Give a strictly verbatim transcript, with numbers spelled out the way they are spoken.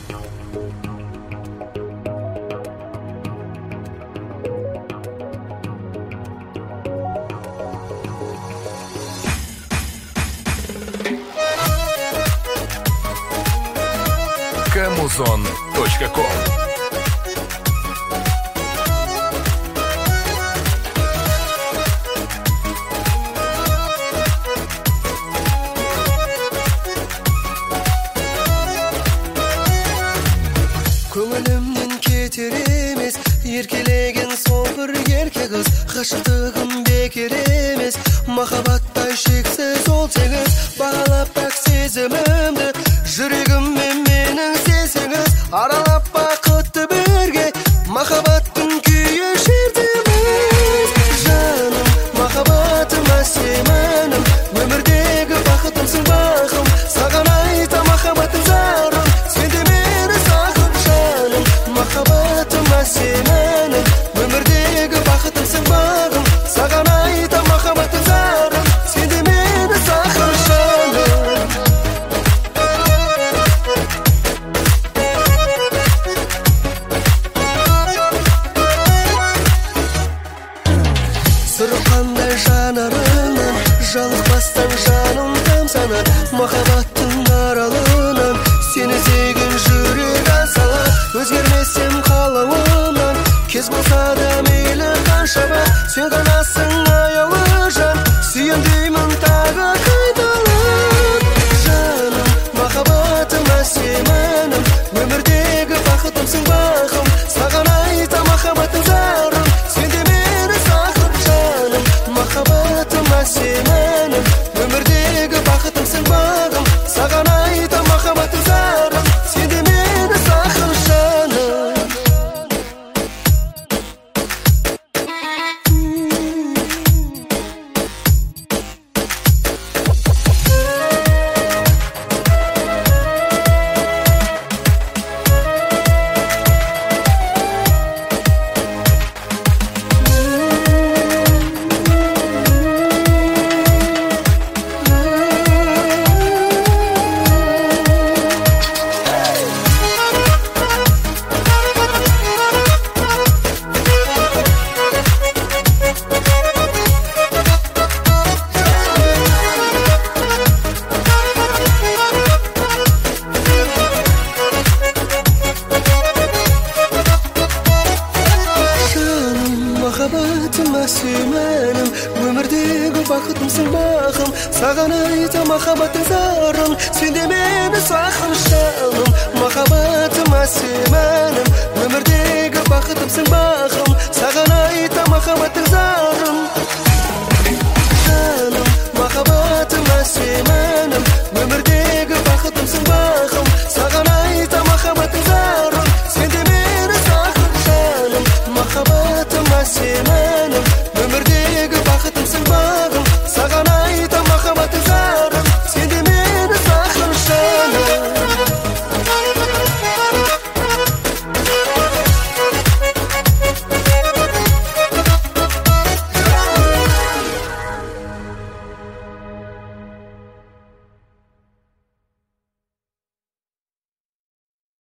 Камузон точка ком. Көңілімнен кетер емес, еркелеген сол бір ерке қыз. Ғашықтығым бекер емес, махаббаттай шексіз ол теңіз. Бағалап бақ сезімімді, жүрегіммен менің сенсеңіз. Аралап бақытты бірге, махаббаттың күйі шертеміз. Жаным, махаббатыма сенемін, өмірдегі бақытымсың бағым. Саған айта махаббатым зарым, сен де мені сағын. Жаным, махаббатыма сенемін, өмірдегі бақытымсың бағым. Саған айта махаббатым зарым, сен де мені сағын. Жаным, сұрқандай жанарынан, жалықпастан жаным тамсанар. Махаббаттың аралынан, сені сүйген жүрек аңсала. Өзгермесем қалауымнан, кез болса да мейлі қаншама. Сен ғанасың аяулы жан, сүйем деймін тағы қайталап. Жаным, махаббатыма сенемін, өмірдегі бақытымсың бағым. Саған айта махаббатым зарым, сен де мені сағын. Жаным, махаббатыма сенемін, өмірдегі бақытымсың бағым. Саған айта махаббатым зарым, сен де мені сағын. Жаным, махаббатыма сенемін, өмірдегі бақытымсың бағым. Саған айта махаббатым зарым, сен де мені сағын. Жаным,